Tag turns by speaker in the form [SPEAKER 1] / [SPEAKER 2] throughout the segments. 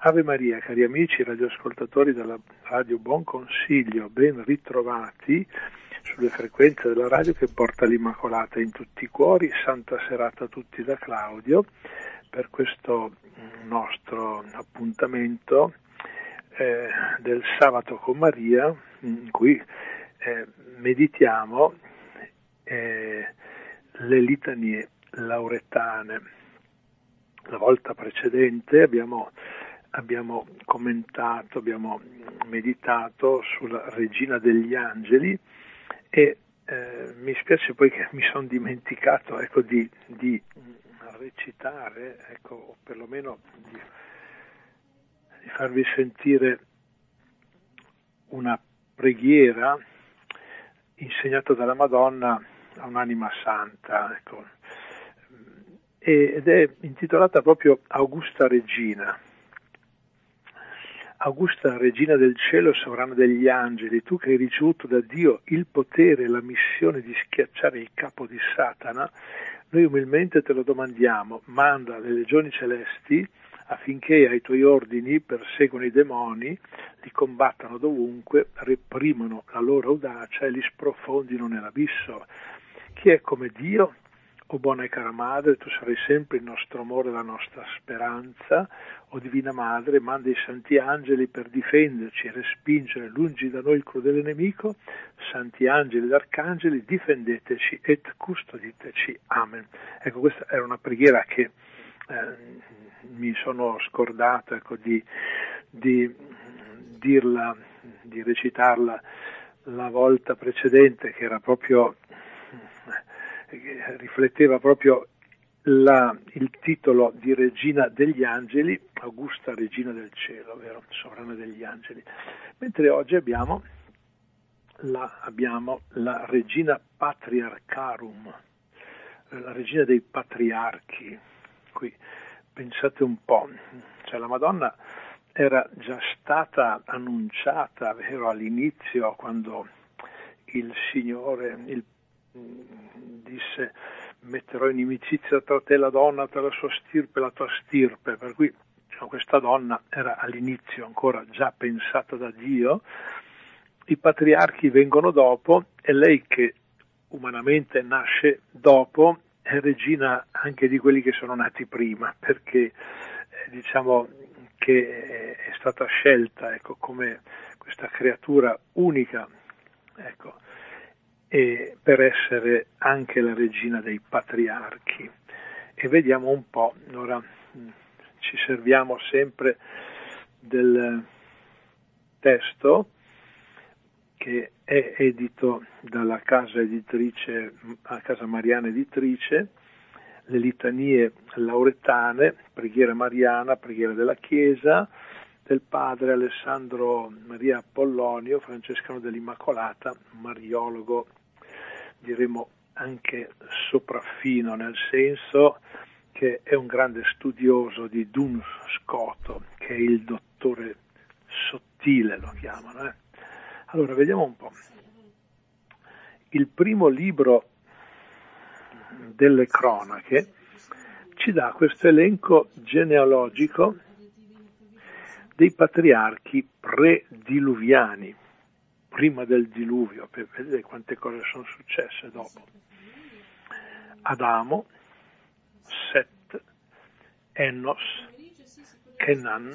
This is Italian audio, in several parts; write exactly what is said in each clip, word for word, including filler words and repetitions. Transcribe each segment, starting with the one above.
[SPEAKER 1] Ave Maria, cari amici radioascoltatori della Radio Buon Consiglio, ben ritrovati sulle frequenze della radio che porta l'Immacolata in tutti i cuori. Santa serata a tutti da Claudio per questo nostro appuntamento eh, del sabato con Maria, in cui eh, meditiamo eh, le litanie lauretane. La volta precedente abbiamo Abbiamo commentato, abbiamo meditato sulla Regina degli Angeli e eh, mi spiace poi che mi sono dimenticato ecco, di, di recitare, ecco, o perlomeno di, di farvi sentire una preghiera insegnata dalla Madonna a un'anima santa, ecco, ed è intitolata proprio Augusta Regina. Augusta, Regina del cielo, sovrana degli angeli, tu che hai ricevuto da Dio il potere e la missione di schiacciare il capo di Satana, noi umilmente te lo domandiamo, manda le legioni celesti affinché ai tuoi ordini perseguano i demoni, li combattano dovunque, reprimono la loro audacia e li sprofondino nell'abisso. Chi è come Dio? O buona e cara Madre, tu sarai sempre il nostro amore e la nostra speranza. O Divina Madre, manda i santi angeli per difenderci e respingere lungi da noi il crudele nemico. Santi angeli ed arcangeli, difendeteci et custoditeci. Amen. Ecco, questa era una preghiera che eh, mi sono scordato ecco, di, di dirla, di recitarla la volta precedente, che era proprio... rifletteva proprio la, il titolo di Regina degli Angeli, Augusta Regina del Cielo, vero? Sovrana degli Angeli. Mentre oggi abbiamo la, abbiamo la Regina Patriarcharum, la Regina dei Patriarchi. Qui pensate un po', cioè la Madonna era già stata annunciata, vero, all'inizio, quando il Signore, il disse metterò inimicizia tra te e la donna, tra la sua stirpe e la tua stirpe, per cui diciamo, questa donna era all'inizio ancora già pensata da Dio, i patriarchi vengono dopo e lei che umanamente nasce dopo è regina anche di quelli che sono nati prima, perché eh, diciamo che è stata scelta ecco, come questa creatura unica, ecco, e per essere anche la regina dei patriarchi. E vediamo un po', ora ci serviamo sempre del testo che è edito dalla casa editrice, la casa Mariana editrice, le litanie lauretane, preghiera mariana, preghiera della Chiesa, del padre Alessandro Maria Apollonio, francescano dell'Immacolata, mariologo, diremo anche sopraffino, nel senso che è un grande studioso di Duns Scoto, che è il dottore sottile, lo chiamano. Eh? Allora, vediamo un po'. Il primo libro delle cronache ci dà questo elenco genealogico dei patriarchi prediluviani, prima del diluvio, per vedere quante cose sono successe dopo. Adamo, Set, Enos, Kenan,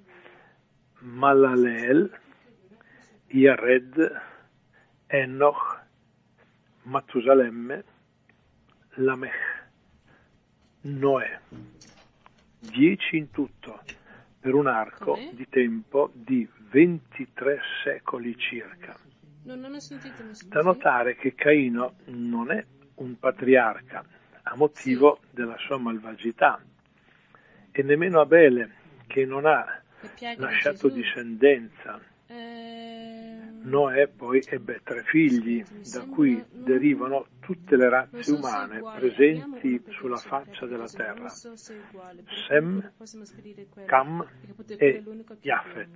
[SPEAKER 1] Malaleel, Jared, Enoch, Matusalemme, Lamech, Noè. Dieci in tutto, per un arco
[SPEAKER 2] Com'è?
[SPEAKER 1] di tempo di ventitré secoli circa.
[SPEAKER 2] No, non ho sentito, mi scusi.
[SPEAKER 1] Da notare che Caino non è un patriarca a motivo sì. della sua malvagità, e nemmeno Abele, che non ha lasciato di discendenza.
[SPEAKER 2] Eh...
[SPEAKER 1] Noè poi ebbe tre figli, da cui non... derivano tutte le razze so umane presenti sulla faccia della terra: so Sem, Cam e Jafet.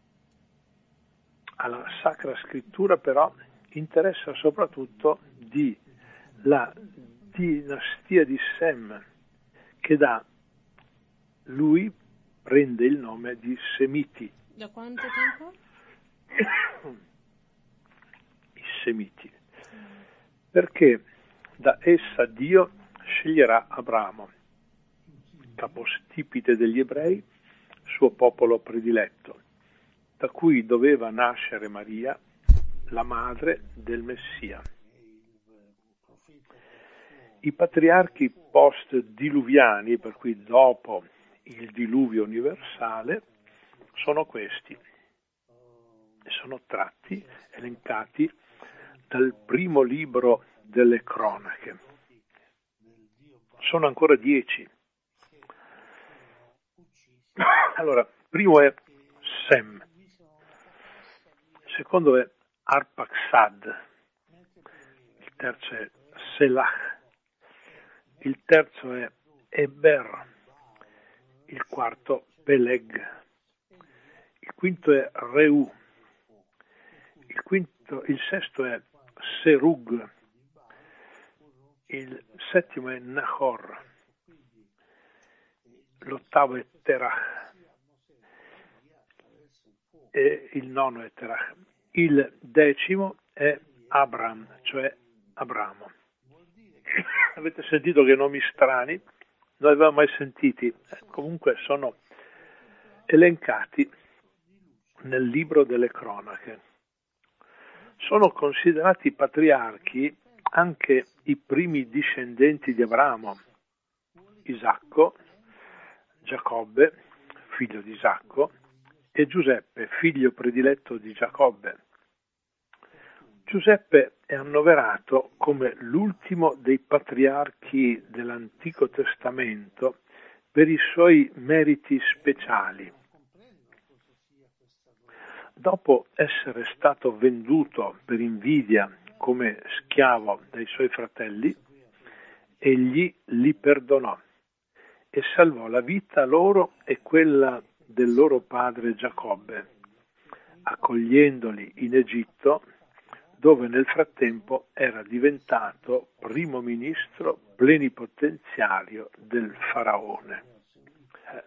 [SPEAKER 1] Alla Sacra Scrittura però interessa soprattutto di la dinastia di Sem, che da lui prende il nome di Semiti.
[SPEAKER 2] Da quanto tempo?
[SPEAKER 1] I Semiti. Perché da essa Dio sceglierà Abramo, capostipite degli ebrei, suo popolo prediletto, da cui doveva nascere Maria, la madre del Messia. I patriarchi post-diluviani, per cui dopo il diluvio universale, sono questi e sono tratti, elencati dal primo libro delle cronache. Sono ancora dieci. Allora, primo è Sem, secondo è Arpachshad, il terzo è Selach, il terzo è Eber, il quarto Peleg, il quinto è Reu, il, quinto, il sesto è Serug, il settimo è Nahor, l'ottavo è Terach e il nono è Terach. Il decimo è Abram, cioè Abramo. Avete sentito che nomi strani? Non avevamo mai sentiti, eh, comunque sono elencati nel libro delle cronache. Sono considerati patriarchi anche i primi discendenti di Abramo, Isacco, Giacobbe, figlio di Isacco, e Giuseppe, figlio prediletto di Giacobbe. Giuseppe è annoverato come l'ultimo dei patriarchi dell'Antico Testamento per i suoi meriti speciali. Dopo essere stato venduto per invidia come schiavo dai suoi fratelli, egli li perdonò e salvò la vita loro e quella del loro padre Giacobbe, accogliendoli in Egitto, dove nel frattempo era diventato primo ministro plenipotenziario del faraone. Eh,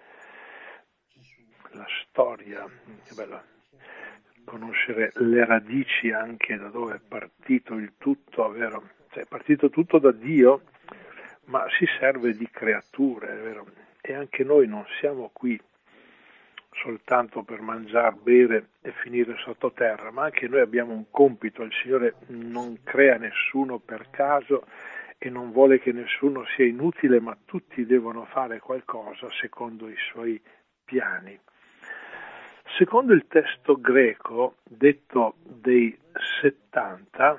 [SPEAKER 1] la storia, che bella, conoscere le radici anche da dove è partito il tutto, vero? Cioè, è partito tutto da Dio, ma si serve di creature, vero? E anche noi non siamo qui soltanto per mangiare, bere e finire sottoterra, ma anche noi abbiamo un compito. Il Signore non crea nessuno per caso e non vuole che nessuno sia inutile, ma tutti devono fare qualcosa secondo i suoi piani. Secondo il testo greco, detto dei settanta,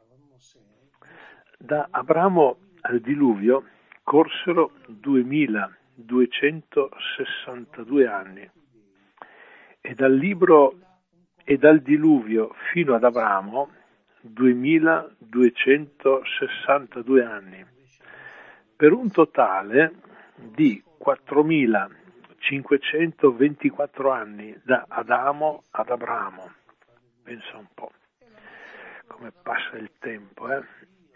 [SPEAKER 1] da Abramo al diluvio corsero duemiladuecentosessantadue anni. E dal libro e dal diluvio fino ad Abramo duemiladuecentosessantadue anni, per un totale di quattromilacinquecentoventiquattro anni da Adamo ad Abramo. Pensa un po' come passa il tempo, eh?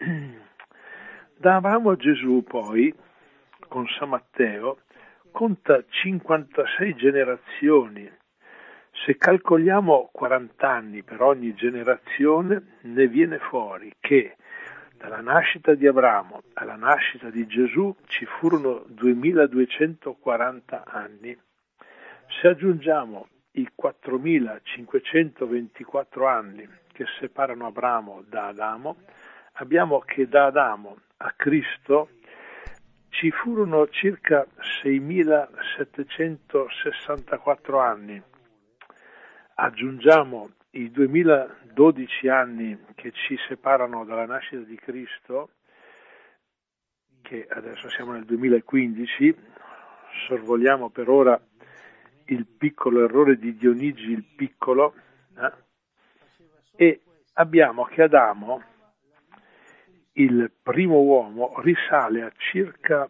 [SPEAKER 1] Da Abramo a Gesù poi, con San Matteo, conta cinquantasei generazioni. Se calcoliamo quaranta anni per ogni generazione, ne viene fuori che dalla nascita di Abramo alla nascita di Gesù ci furono duemiladuecentoquaranta anni. Se aggiungiamo i quattromilacinquecentoventiquattro anni che separano Abramo da Adamo, abbiamo che da Adamo a Cristo ci furono circa seimilasettecentosessantaquattro anni. Aggiungiamo i duemiladodici anni che ci separano dalla nascita di Cristo, che adesso siamo nel duemilaquindici, sorvoliamo per ora il piccolo errore di Dionigi il Piccolo, eh? E abbiamo che Adamo, il primo uomo, risale a circa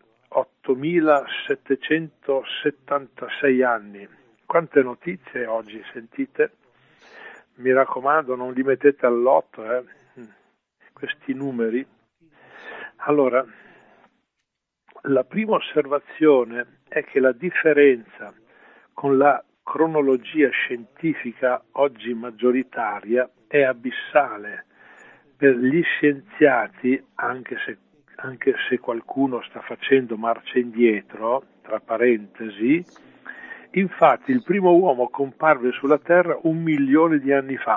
[SPEAKER 1] ottomilasettecentosettantasei anni. Quante notizie oggi sentite? Mi raccomando, non li mettete al lotto, eh? Questi numeri. Allora, la prima osservazione è che la differenza con la cronologia scientifica oggi maggioritaria è abissale. Per gli scienziati, anche se, anche se qualcuno sta facendo marcia indietro, tra parentesi, infatti il primo uomo comparve sulla Terra un milione di anni fa.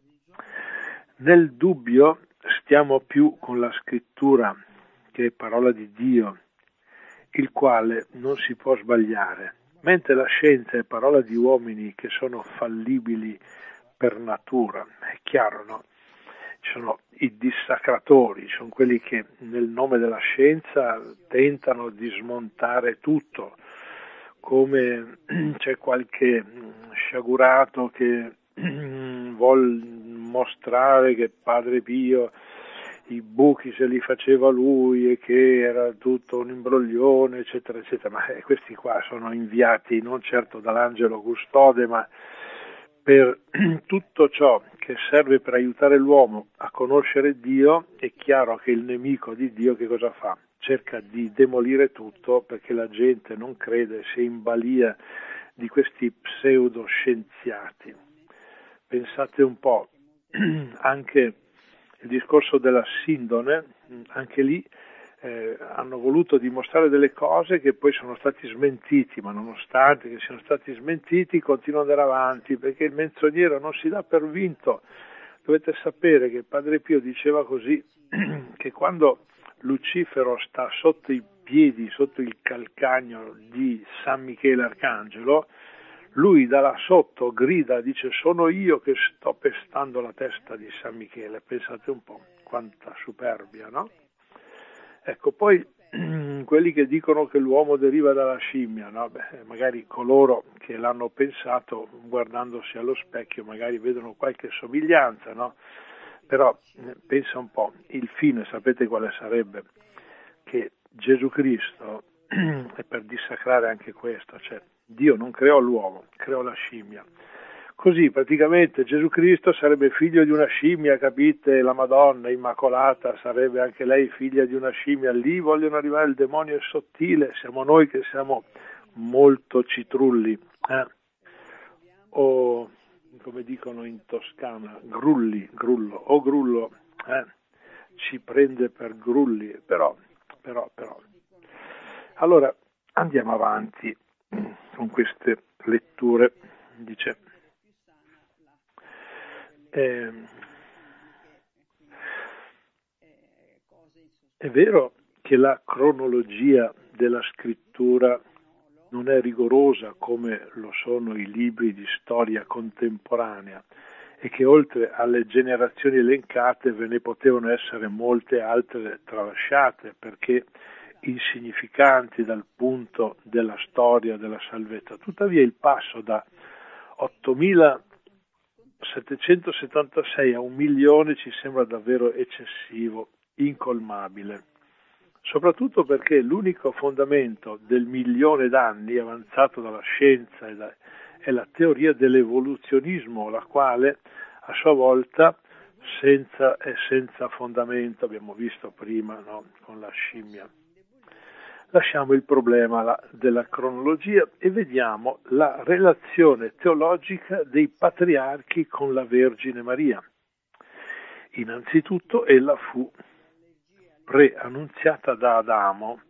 [SPEAKER 1] Nel dubbio stiamo più con la scrittura, che è parola di Dio, il quale non si può sbagliare, mentre la scienza è parola di uomini che sono fallibili per natura. È chiaro, no? Ci sono i dissacratori, sono quelli che nel nome della scienza tentano di smontare tutto, come c'è qualche sciagurato che vuol mostrare che Padre Pio i buchi se li faceva lui e che era tutto un imbroglione, eccetera, eccetera, ma eh, questi qua sono inviati non certo dall'angelo custode, ma per tutto ciò che serve per aiutare l'uomo a conoscere Dio. È chiaro che il nemico di Dio che cosa fa? Cerca di demolire tutto, perché la gente non crede, si è in balia di questi pseudoscienziati. Pensate un po', anche il discorso della sindone, anche lì eh, hanno voluto dimostrare delle cose che poi sono stati smentiti, ma nonostante che siano stati smentiti continuano ad andare avanti, perché il menzognero non si dà per vinto. Dovete sapere che Padre Pio diceva così, che quando Lucifero sta sotto i piedi, sotto il calcagno di San Michele Arcangelo, lui da là sotto grida, dice: sono io che sto pestando la testa di San Michele. Pensate un po' quanta superbia, no? Ecco, poi quelli che dicono che l'uomo deriva dalla scimmia, no? Beh, magari coloro che l'hanno pensato, guardandosi allo specchio, magari vedono qualche somiglianza, no? Però eh, pensa un po', il fine sapete quale sarebbe? Che Gesù Cristo, è per dissacrare anche questo, cioè Dio non creò l'uomo, creò la scimmia. Così praticamente Gesù Cristo sarebbe figlio di una scimmia, capite? La Madonna Immacolata sarebbe anche lei figlia di una scimmia. Lì vogliono arrivare, il demonio è sottile, siamo noi che siamo molto citrulli, eh? O come dicono in Toscana, grulli, grullo, o grullo, eh? Ci prende per grulli, però, però, però. Allora andiamo avanti con queste letture, dice. Eh, è vero che la cronologia della scrittura non è rigorosa come lo sono i libri di storia contemporanea e che oltre alle generazioni elencate ve ne potevano essere molte altre tralasciate perché insignificanti dal punto della storia della salvezza. Tuttavia il passo da ottomilasettecentosettantasei a un milione ci sembra davvero eccessivo, incolmabile, soprattutto perché l'unico fondamento del milione d'anni avanzato dalla scienza è la, è la teoria dell'evoluzionismo, la quale a sua volta senza, è senza fondamento, abbiamo visto prima, no? Con la scimmia. Lasciamo il problema la, della cronologia e vediamo la relazione teologica dei patriarchi con la Vergine Maria. Innanzitutto ella fu preannunziata da Adamo,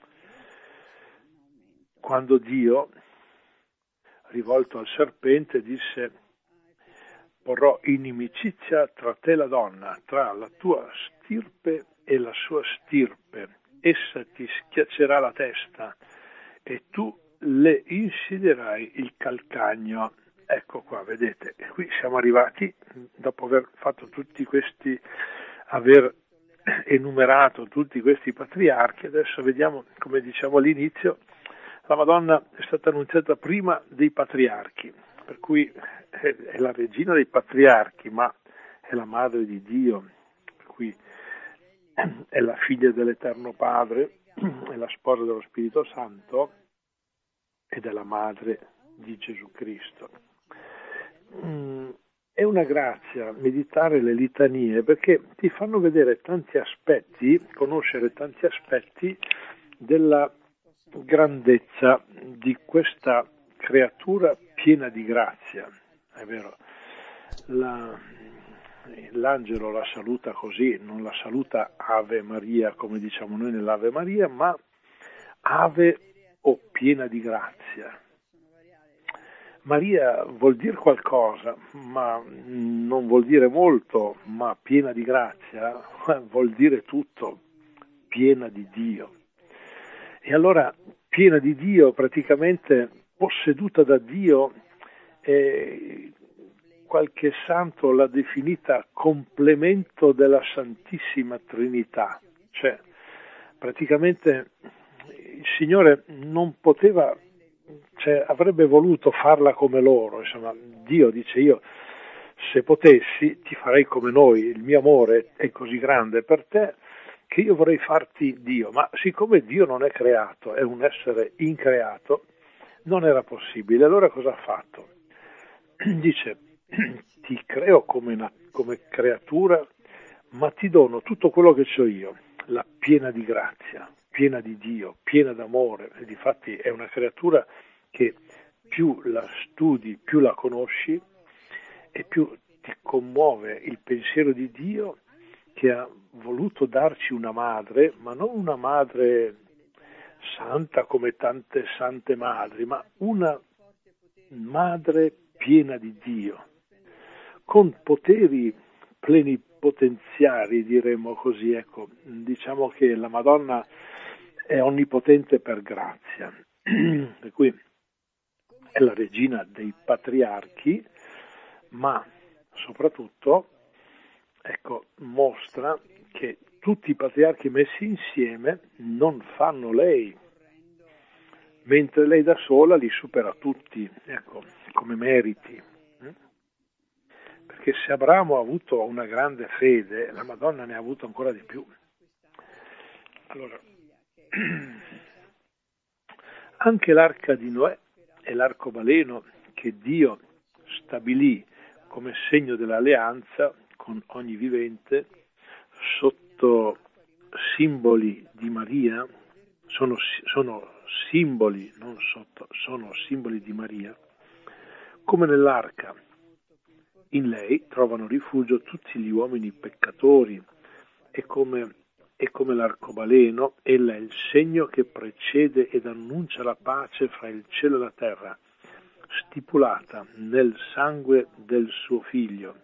[SPEAKER 1] quando Dio, rivolto al serpente, disse: porrò inimicizia tra te e la donna, tra la tua stirpe e la sua stirpe. Essa ti schiaccerà la testa e tu le insiderai il calcagno. Ecco qua, vedete, e qui siamo arrivati, dopo aver fatto tutti questi, aver enumerato tutti questi patriarchi. Adesso vediamo, come diciamo all'inizio, la Madonna è stata annunziata prima dei patriarchi, per cui è la regina dei patriarchi, ma è la madre di Dio, per cui è la figlia dell'Eterno Padre, è la sposa dello Spirito Santo ed è la madre di Gesù Cristo. È una grazia meditare le litanie perché ti fanno vedere tanti aspetti, conoscere tanti aspetti della grandezza di questa creatura piena di grazia, è vero. La, l'angelo la saluta così, non la saluta Ave Maria come diciamo noi nell'Ave Maria, ma Ave o piena di grazia. Maria vuol dire qualcosa, ma non vuol dire molto, ma piena di grazia vuol dire tutto, piena di Dio. E allora piena di Dio, praticamente posseduta da Dio, eh, qualche santo l'ha definita complemento della Santissima Trinità, cioè praticamente il Signore non poteva, cioè avrebbe voluto farla come loro, insomma Dio dice io se potessi ti farei come noi, il mio amore è così grande per te che io vorrei farti Dio, ma siccome Dio non è creato, è un essere increato, non era possibile. Allora cosa ha fatto? Dice ti creo come, una, come creatura, ma ti dono tutto quello che c'ho io, la piena di grazia, piena di Dio, piena d'amore, e difatti è una creatura che più la studi, più la conosci e più ti commuove il pensiero di Dio che ha voluto darci una madre, ma non una madre santa come tante sante madri, ma una madre piena di Dio, con poteri plenipotenziari, diremmo così, ecco, diciamo che la Madonna è onnipotente per grazia, per cui è la regina dei patriarchi, ma soprattutto, ecco, mostra che tutti i patriarchi messi insieme non fanno lei, mentre lei da sola li supera tutti, ecco, come meriti. Perché se Abramo ha avuto una grande fede, la Madonna ne ha avuto ancora di più. Allora, anche l'arca di Noè e l'arcobaleno che Dio stabilì come segno dell'alleanza con ogni vivente sotto simboli di Maria, sono, sono simboli, non sotto, sono simboli di Maria, come nell'arca. In lei trovano rifugio tutti gli uomini peccatori e come, e come l'arcobaleno, ella è il segno che precede ed annuncia la pace fra il cielo e la terra, stipulata nel sangue del suo figlio.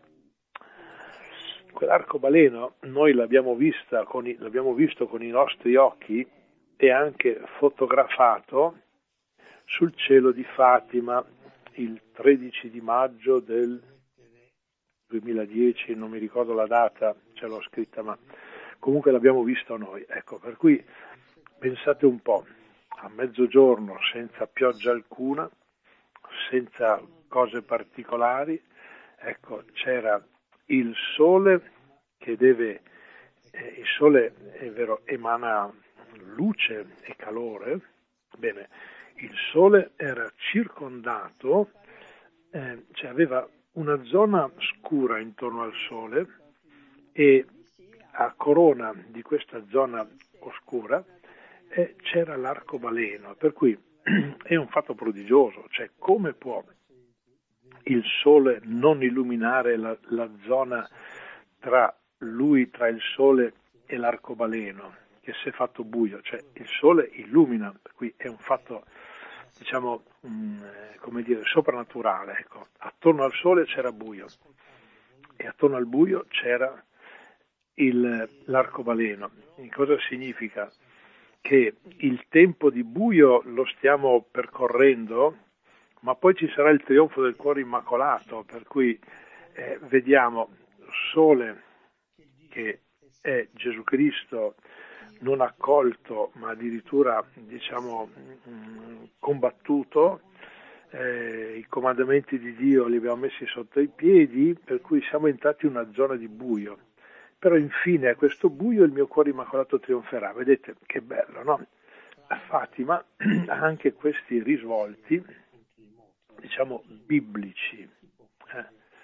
[SPEAKER 1] Quell'arcobaleno noi l'abbiamo vista con i, l'abbiamo visto con i nostri occhi e anche fotografato sul cielo di Fatima il tredici di maggio del duemiladieci, non mi ricordo la data, ce l'ho scritta, ma comunque l'abbiamo visto noi. Ecco, per cui pensate un po', a mezzogiorno senza pioggia alcuna, senza cose particolari, ecco, c'era il sole che deve, eh, il sole è vero, emana luce e calore, bene, il sole era circondato, eh, cioè aveva una zona scura intorno al sole e a corona di questa zona oscura eh, c'era l'arcobaleno, per cui è un fatto prodigioso, cioè come può il sole non illuminare la, la zona tra lui, tra il sole e l'arcobaleno, che si è fatto buio, cioè il sole illumina, per cui è un fatto, diciamo, mh, come dire, soprannaturale, ecco. Attorno al sole c'era buio e attorno al buio c'era il, l'arcobaleno. Cosa significa? Che il tempo di buio lo stiamo percorrendo, ma poi ci sarà il trionfo del cuore immacolato, per cui eh, vediamo sole che è Gesù Cristo non accolto, ma addirittura, diciamo, mh, combattuto, eh, i comandamenti di Dio li abbiamo messi sotto i piedi, per cui siamo entrati in una zona di buio. Però infine a questo buio il mio cuore immacolato trionferà. Vedete che bello, no? A Fatima ha anche questi risvolti, diciamo, biblici. Eh.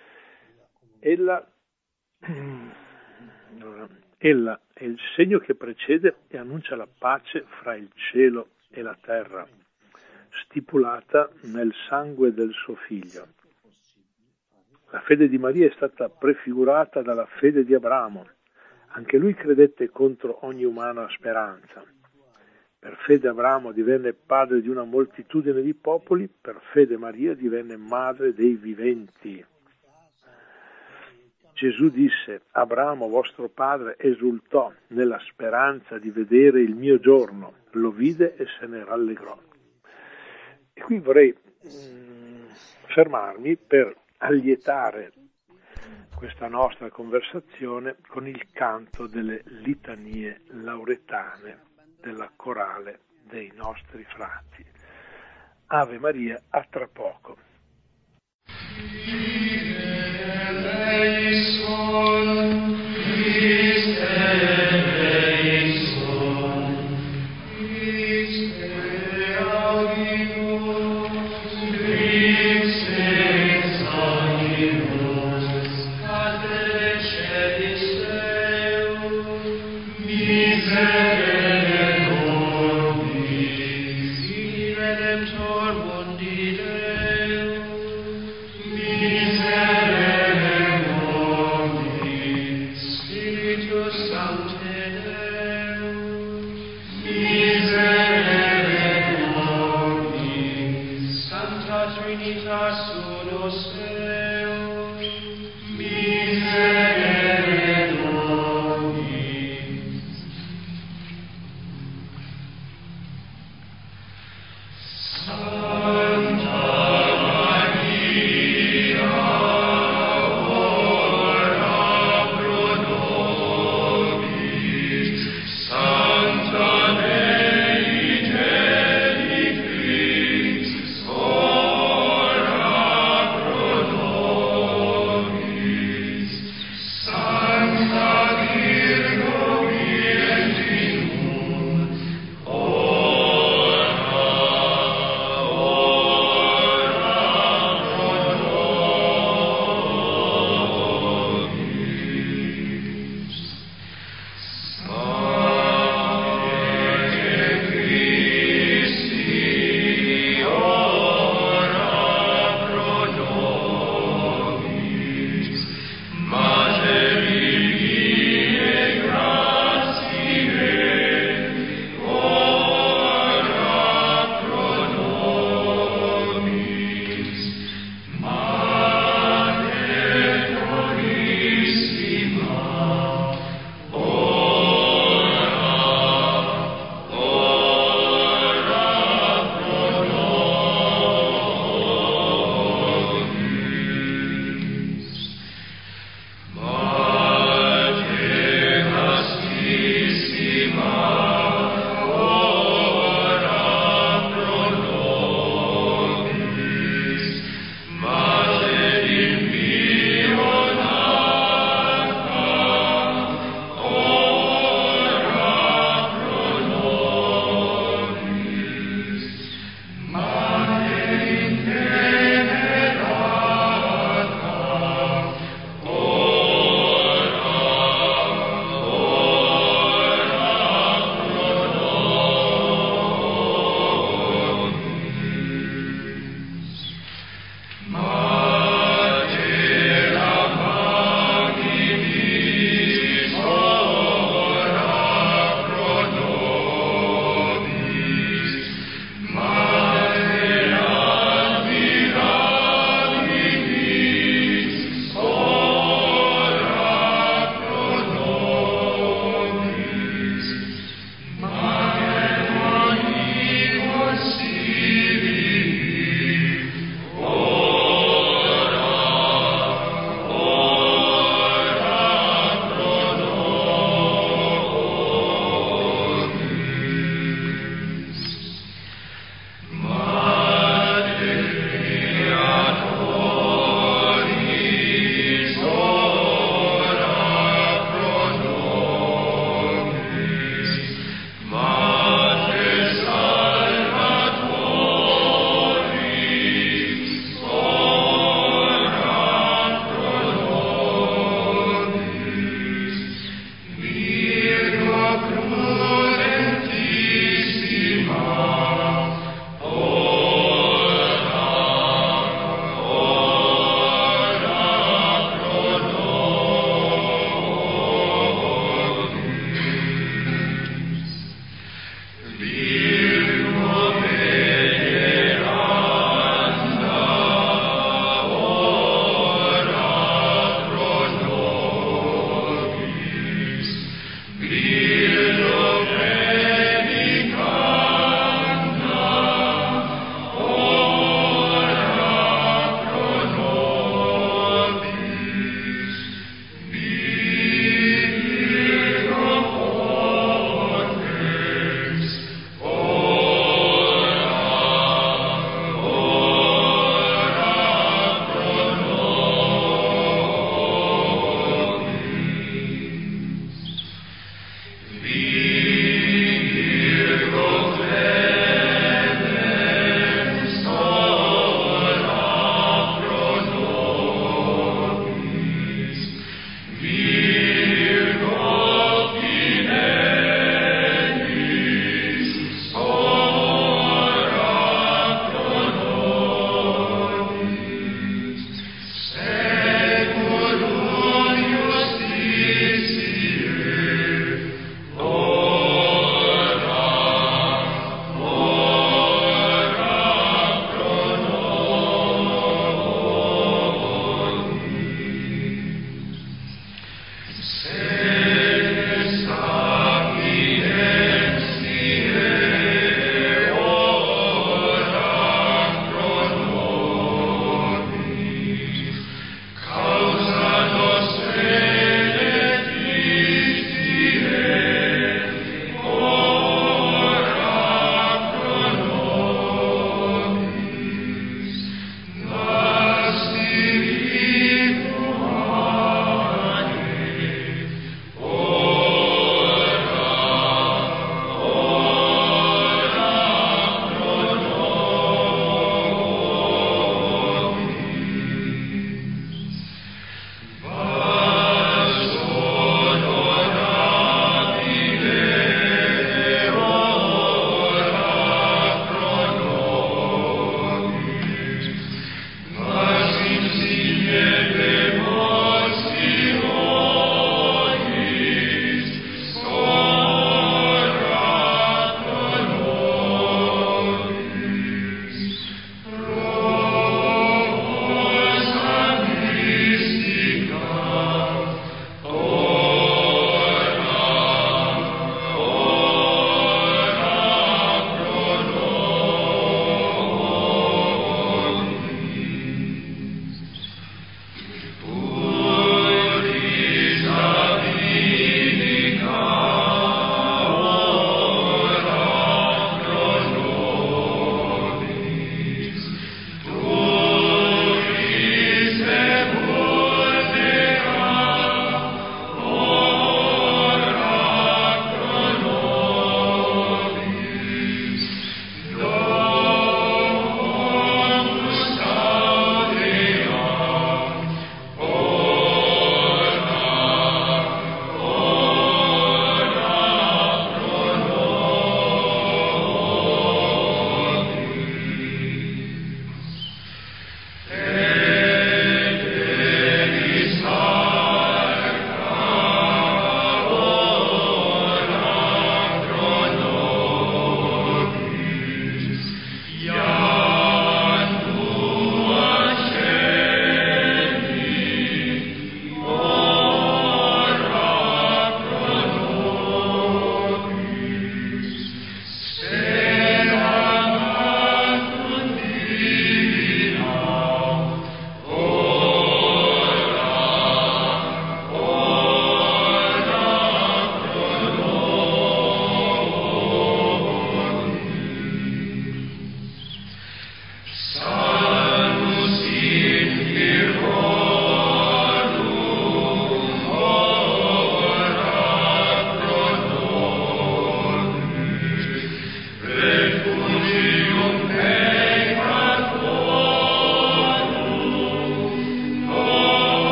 [SPEAKER 1] Ella, ella è il segno che precede e annuncia la pace fra il cielo e la terra, stipulata nel sangue del suo figlio. La fede di Maria è stata prefigurata dalla fede di Abramo. Anche lui credette contro ogni umana speranza. Per fede Abramo divenne padre di una moltitudine di popoli, per fede Maria divenne madre dei viventi. Gesù disse: Abramo, vostro padre, esultò nella speranza di vedere il mio giorno, lo vide e se ne rallegrò. E qui vorrei mh, fermarmi per allietare questa nostra conversazione con il canto delle litanie lauretane della corale dei nostri frati. Ave Maria, a tra poco.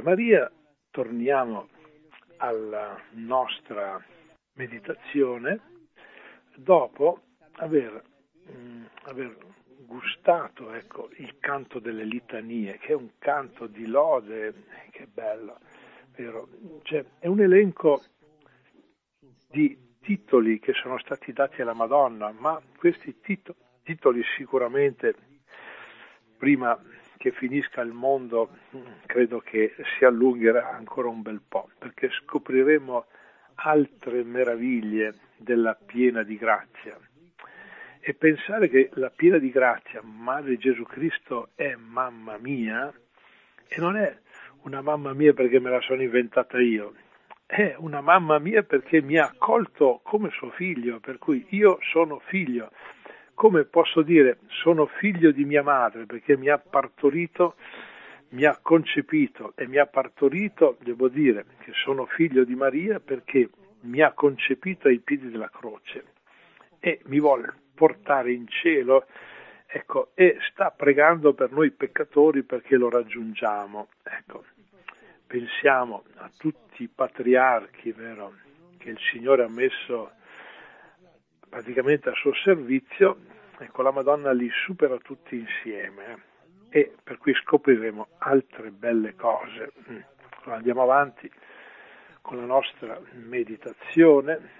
[SPEAKER 1] Maria, torniamo alla nostra meditazione dopo aver, mh, aver gustato, ecco, il canto delle litanie, che è un canto di lode, che bello, vero? Cioè, è un elenco di titoli che sono stati dati alla Madonna, ma questi tito- titoli sicuramente, prima che finisca il mondo, credo che si allungherà ancora un bel po', perché scopriremo altre meraviglie della piena di grazia. E pensare che la piena di grazia, Madre Gesù Cristo, è mamma mia, e non è una mamma mia perché me la sono inventata io, è una mamma mia perché mi ha accolto come suo figlio, per cui io sono figlio. Come posso dire sono figlio di mia madre, perché mi ha partorito, mi ha concepito e mi ha partorito, devo dire che sono figlio di Maria perché mi ha concepito ai piedi della croce e mi vuole portare in cielo, ecco, e sta pregando per noi peccatori perché lo raggiungiamo. Ecco, pensiamo a tutti i patriarchi, vero, che il Signore ha messo praticamente a suo servizio. Ecco, la Madonna li supera tutti insieme eh, e per cui scopriremo altre belle cose. Allora, andiamo avanti con la nostra meditazione.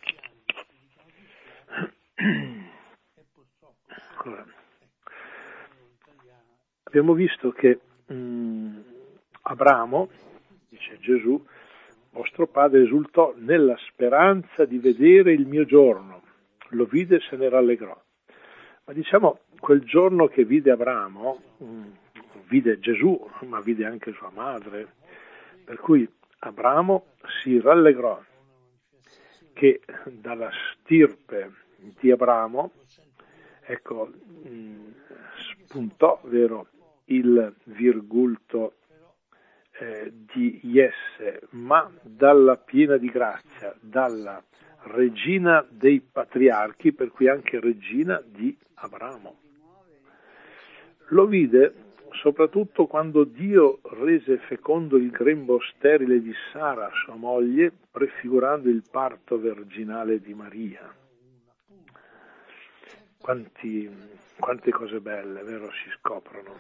[SPEAKER 1] Allora, abbiamo visto che mh, Abramo, dice Gesù, vostro padre esultò nella speranza di vedere il mio giorno, lo vide e se ne rallegrò. Ma diciamo, quel giorno che vide Abramo, mh, vide Gesù, ma vide anche sua madre, per cui Abramo si rallegrò che dalla stirpe di Abramo, ecco, mh, spuntò, vero, il virgulto eh, di Jesse, ma dalla piena di grazia, dalla regina dei patriarchi, per cui anche regina di Abramo. Lo vide soprattutto quando Dio rese fecondo il grembo sterile di Sara, sua moglie, prefigurando il parto virginale di Maria. Quanti, quante cose belle, vero, si scoprono.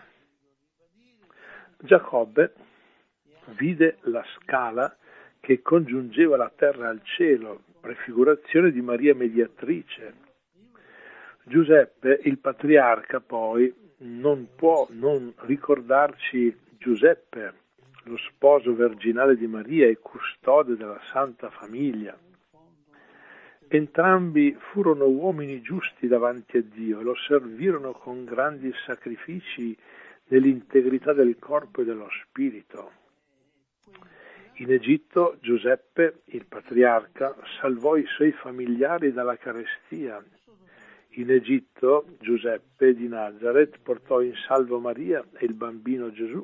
[SPEAKER 1] Giacobbe vide la scala che congiungeva la terra al cielo, prefigurazione di Maria mediatrice. Giuseppe, il patriarca, poi, non può non ricordarci Giuseppe, lo sposo virginale di Maria e custode della Santa Famiglia. Entrambi furono uomini giusti davanti a Dio e lo servirono con grandi sacrifici nell'integrità del corpo e dello spirito. In Egitto Giuseppe, il patriarca, salvò i suoi familiari dalla carestia. In Egitto Giuseppe di Nazaret portò in salvo Maria e il bambino Gesù.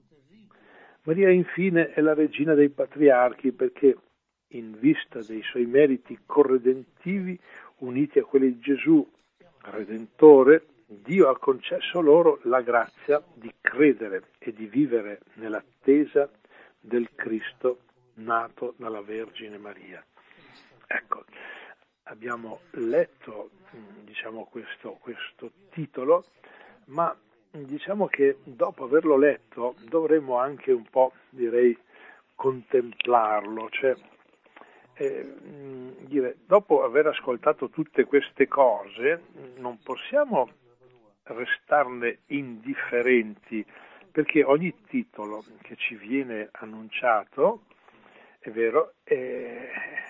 [SPEAKER 1] Maria infine è la regina dei patriarchi perché, in vista dei suoi meriti corredentivi uniti a quelli di Gesù, Redentore, Dio ha concesso loro la grazia di credere e di vivere nell'attesa del Cristo nato dalla Vergine Maria. Ecco, abbiamo letto, diciamo, questo, questo titolo, ma diciamo che dopo averlo letto dovremmo anche un po', direi, contemplarlo, cioè eh, dire, dopo aver ascoltato tutte queste cose non possiamo restarne indifferenti, perché ogni titolo che ci viene annunciato, è vero, è,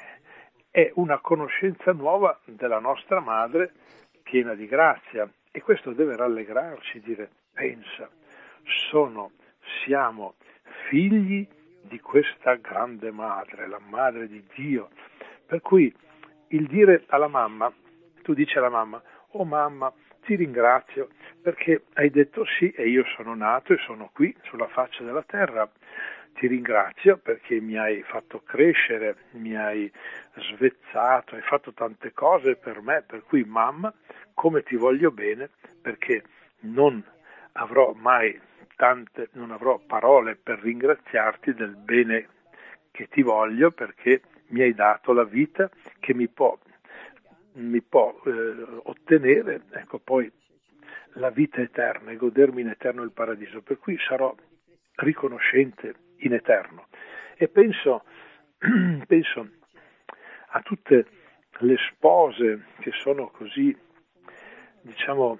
[SPEAKER 1] è una conoscenza nuova della nostra madre piena di grazia, e questo deve rallegrarci, dire, pensa, sono, siamo figli di questa grande madre, la madre di Dio, per cui il dire alla mamma, tu dici alla mamma, oh mamma, ti ringrazio perché hai detto sì e io sono nato e sono qui sulla faccia della terra, ti ringrazio perché mi hai fatto crescere, mi hai svezzato, hai fatto tante cose per me, per cui mamma, come ti voglio bene, perché non avrò mai tante, non avrò parole per ringraziarti del bene che ti voglio, perché mi hai dato la vita che mi può, mi può eh, ottenere, ecco, poi la vita eterna e godermi in eterno il paradiso, per cui sarò riconoscente in eterno. E penso, penso a tutte le spose che sono così, diciamo,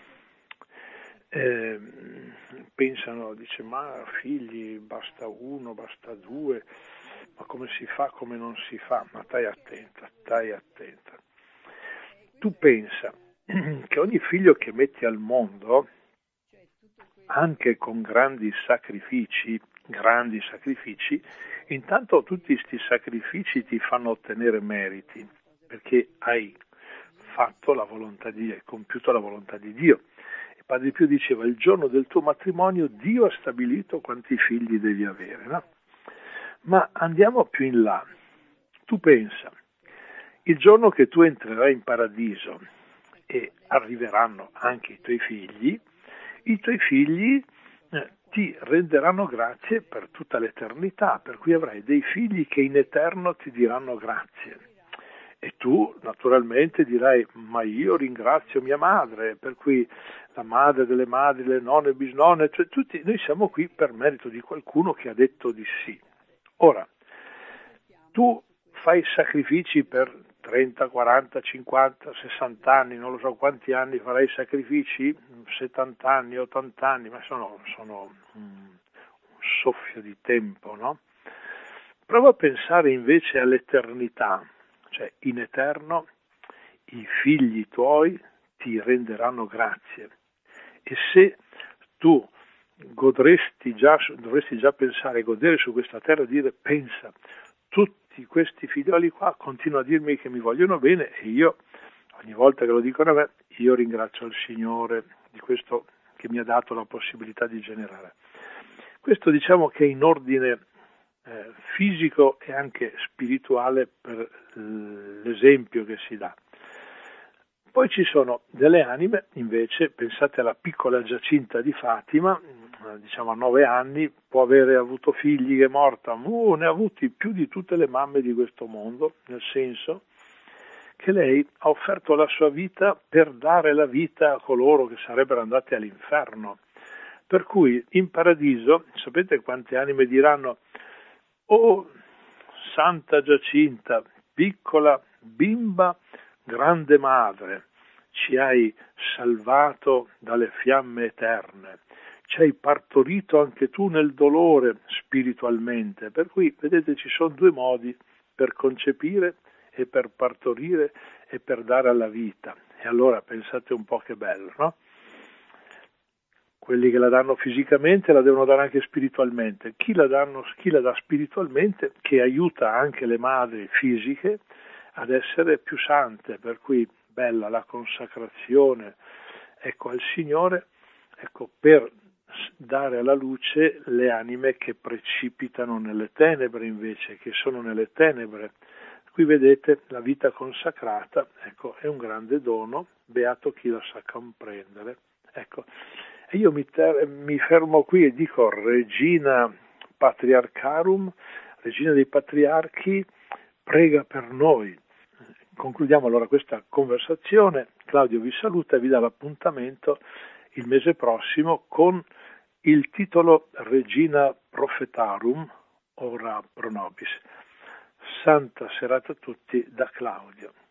[SPEAKER 1] eh, pensano, dice, ma figli basta uno, basta due, ma come si fa, come non si fa? Ma stai attenta, stai attenta. Tu pensa che ogni figlio che metti al mondo, anche con grandi sacrifici, grandi sacrifici, intanto tutti questi sacrifici ti fanno ottenere meriti, perché hai fatto la volontà di Dio, hai compiuto la volontà di Dio. E Padre Pio diceva, il giorno del tuo matrimonio Dio ha stabilito quanti figli devi avere, no? Ma andiamo più in là. Tu pensa, il giorno che tu entrerai in paradiso e arriveranno anche i tuoi figli, i tuoi figli eh, ti renderanno grazie per tutta l'eternità, per cui avrai dei figli che in eterno ti diranno grazie. E tu naturalmente dirai, ma io ringrazio mia madre, per cui la madre delle madri, le nonne, bisnonne, cioè tutti noi siamo qui per merito di qualcuno che ha detto di sì. Ora, tu fai sacrifici per trenta, quaranta, cinquanta, sessanta anni, non lo so quanti anni farai sacrifici, settanta anni, ottanta anni, ma sono, sono un soffio di tempo, no? Prova a pensare invece all'eternità, cioè in eterno i figli tuoi ti renderanno grazie. E se tu godresti già, dovresti già pensare, godere su questa terra e dire, pensa, tutti questi figlioli qua continuano a dirmi che mi vogliono bene e io, ogni volta che lo dicono a me, io ringrazio il Signore di questo che mi ha dato la possibilità di generare. Questo diciamo che è in ordine eh, fisico e anche spirituale per eh, l'esempio che si dà. Poi ci sono delle anime, invece, pensate alla piccola Giacinta di Fatima, diciamo a nove anni, può avere avuto figli che è morta, uh, ne ha avuti più di tutte le mamme di questo mondo, nel senso che lei ha offerto la sua vita per dare la vita a coloro che sarebbero andati all'inferno. Per cui in paradiso, sapete quante anime diranno, oh Santa Giacinta, piccola bimba, grande madre, ci hai salvato dalle fiamme eterne, ci hai partorito anche tu nel dolore spiritualmente, per cui vedete ci sono due modi per concepire e per partorire e per dare alla vita. E allora pensate un po' che bello, no? Quelli che la danno fisicamente la devono dare anche spiritualmente. Chi la, danno, chi la dà spiritualmente, che aiuta anche le madri fisiche ad essere più sante, per cui bella la consacrazione, ecco, al Signore, ecco, per dare alla luce le anime che precipitano nelle tenebre invece, che sono nelle tenebre. Qui vedete la vita consacrata, ecco, è un grande dono, beato chi la sa comprendere. Ecco, e io mi, ter- mi fermo qui e dico Regina Patriarcharum, Regina dei Patriarchi, prega per noi. Concludiamo allora questa conversazione. Claudio vi saluta e vi dà l'appuntamento il mese prossimo con il titolo Regina Prophetarum, ora pro nobis. Santa serata a tutti da Claudio.